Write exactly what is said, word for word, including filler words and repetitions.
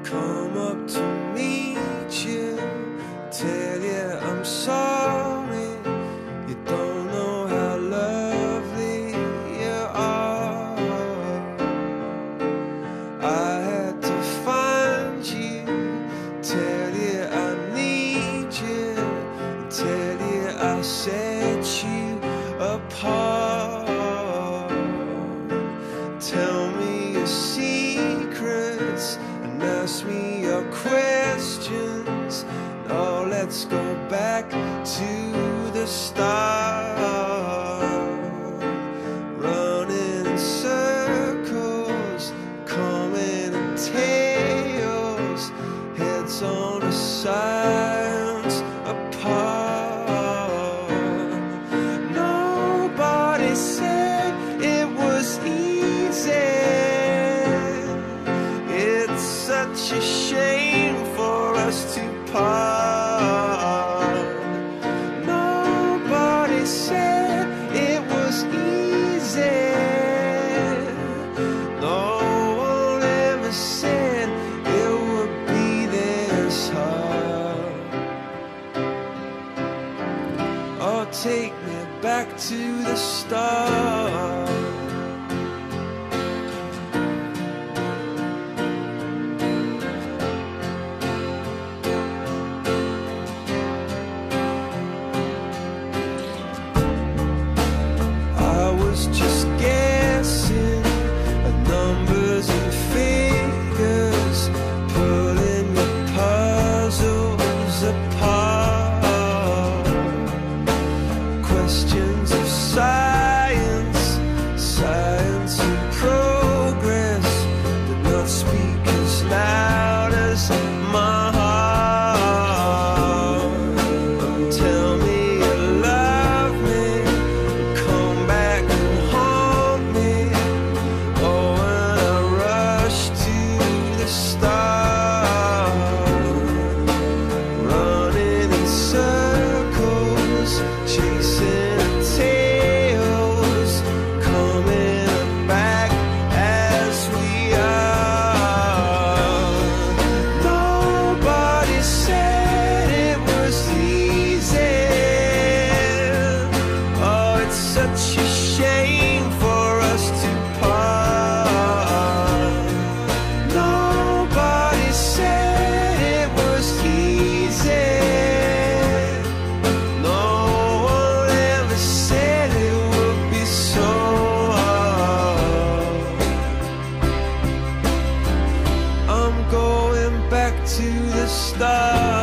come up to meet you, tell you I'm sorry. You don't know how lovely you are. I had to find you, tell you I need you, tell you I set you apart. Tell me your secrets and ask me your questions. Oh, let's go back to the start. Running in circles, coming in tails, heads on the sides apart. Nobody said it was easy. It's such a shame for us to part. Nobody said it was easy. No one ever said it would be this hard. Oh, take me back to the start. Just guessing at numbers and figures, pulling the puzzles apart. Questions of science, science and progress, did not speak as loud as my heart. Tell me you love me, come back and haunt me. Oh, when I rush to the start, running in circles, chasing tails, coming back as we are. Nobody said it was easy. Oh, it's such a shame for us to part. Nobody said it was easy. No one ever said it would be so hard. I'm going back to the start.